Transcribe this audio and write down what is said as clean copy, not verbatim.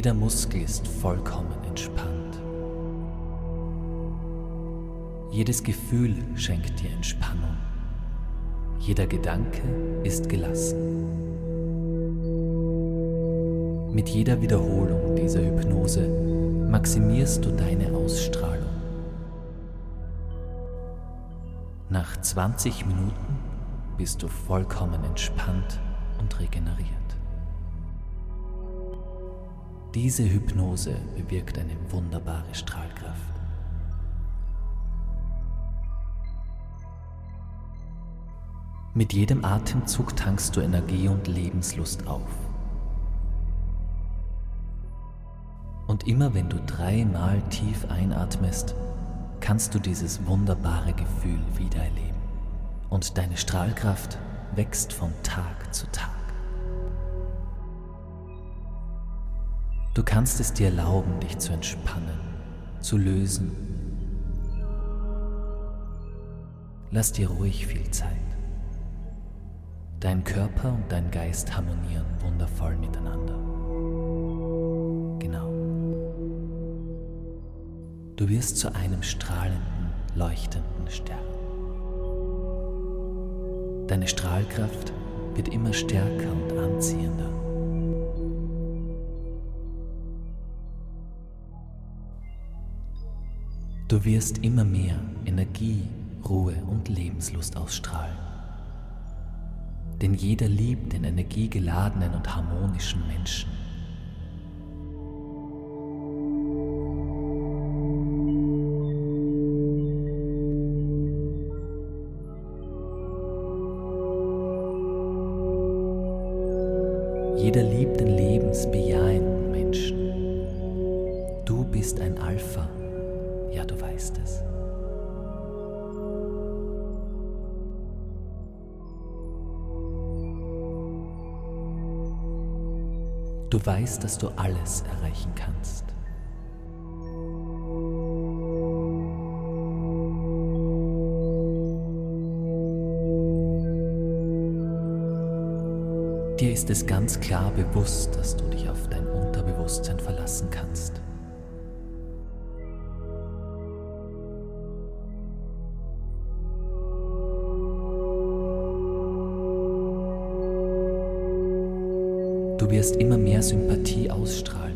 Jeder Muskel ist vollkommen entspannt. Jedes Gefühl schenkt dir Entspannung. Jeder Gedanke ist gelassen. Mit jeder Wiederholung dieser Hypnose maximierst du deine Ausstrahlung. Nach 20 Minuten bist du vollkommen entspannt und regeneriert. Diese Hypnose bewirkt eine wunderbare Strahlkraft. Mit jedem Atemzug tankst du Energie und Lebenslust auf. Und immer wenn du 3-mal tief einatmest, kannst du dieses wunderbare Gefühl wiedererleben. Und deine Strahlkraft wächst von Tag zu Tag. Du kannst es dir erlauben, dich zu entspannen, zu lösen. Lass dir ruhig viel Zeit. Dein Körper und dein Geist harmonieren wundervoll miteinander. Genau. Du wirst zu einem strahlenden, leuchtenden Stern. Deine Strahlkraft wird immer stärker und anziehender. Du wirst immer mehr Energie, Ruhe und Lebenslust ausstrahlen. Denn jeder liebt den energiegeladenen und harmonischen Menschen. Jeder liebt den lebensbejahenden Menschen. Du bist ein Alpha, ja, du weißt es. Du weißt, dass du alles erreichen kannst. Dir ist es ganz klar bewusst, dass du dich auf dein Unterbewusstsein verlassen kannst. Du wirst immer mehr Sympathie ausstrahlen.